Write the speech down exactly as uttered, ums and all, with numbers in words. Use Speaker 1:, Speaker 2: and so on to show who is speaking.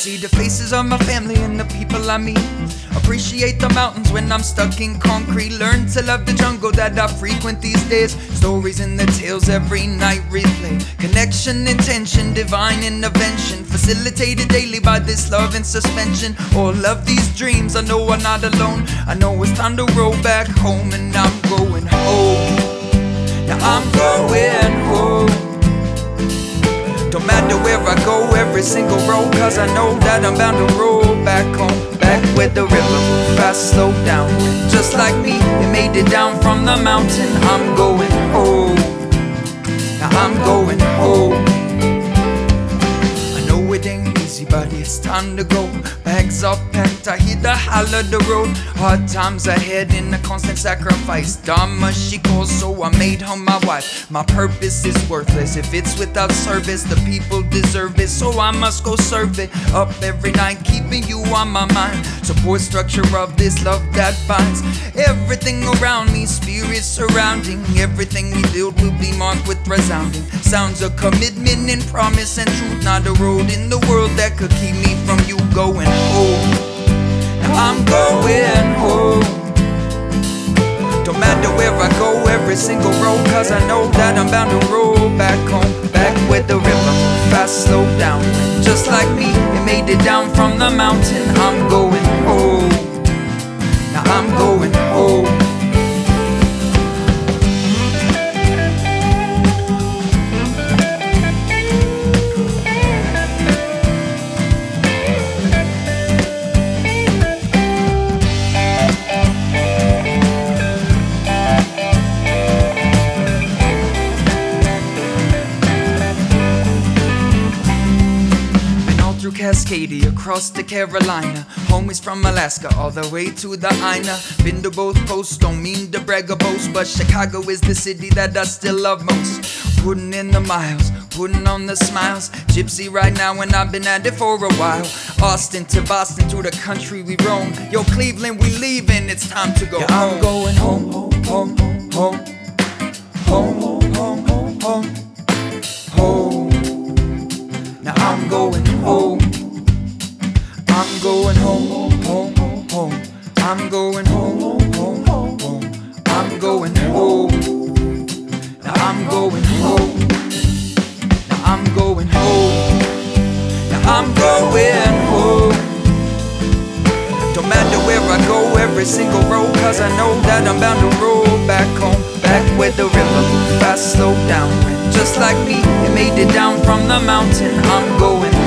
Speaker 1: See the faces of my family and the people I meet. Appreciate the mountains when I'm stuck in concrete. Learn to love the jungle that I frequent these days. Stories and the tales every night replay. Connection, intention, divine intervention, facilitated daily by this love and suspension. All of these dreams, I know I'm not alone. I know it's time to roll back home, and I'm going home. Now I'm going home. Don't matter where I go, every single road, cause I know that I'm bound to roll back home. Back where the river move fast, slow down. Just like me, it made it down from the mountain. I'm going home. Now I'm going home. I know it ain't easy, but it's time to go. Bags are packed, I hear the holler of the road. Hard times ahead in a constant sacrifice. Dharma she calls, so I made her my wife. My purpose is worthless if it's without service. The people deserve it, so I must go serve it. Up every night, keeping you on my mind. Support structure of this love that binds everything around me. Spirit surrounding everything we build will be marked with resounding sounds of commitment and promise and truth. Not a road in the world that could keep me from you going home. Now I'm going home. Don't matter where I go, every single road, cause I know that I'm bound to roll back home. Back where the river fast, slow down. Just like me, it made it down from the mountain. I'm going home. Now I'm going home. Through Cascadia, across to Carolina, homies from Alaska, all the way to the Ina. Been to both coasts, don't mean to brag or boast, but Chicago is the city that I still love most. Putting in the miles, putting on the smiles. Gypsy right now and I've been at it for a while. Austin to Boston, to the country we roam. Yo, Cleveland, we leaving, it's time to go yeah, home. I'm going home, home, home, home, home, home, home, home, home. Now I'm going home. I'm going home, home, home, home. I'm going home, home, home, home. I'm going home. Now I'm going home. Now I'm going home. Now I'm going home. Don't matter where I go, every single road, cause I know that I'm bound to roll back home. Back where the river fast, slow down. Just like me, it made it down from the mountain. I'm going home.